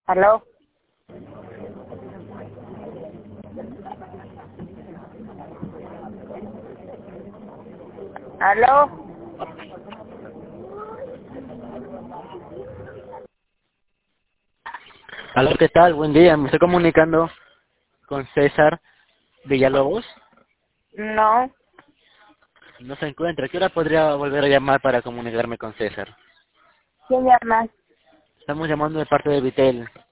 ¿Aló? ¿Aló? Aló, ¿qué tal? Buen día. Me estoy comunicando con César Villalobos. No. No se encuentra. ¿Qué hora podría volver a llamar para comunicarme con César? ¿Quién llama? Estamos llamando de parte de Vitel.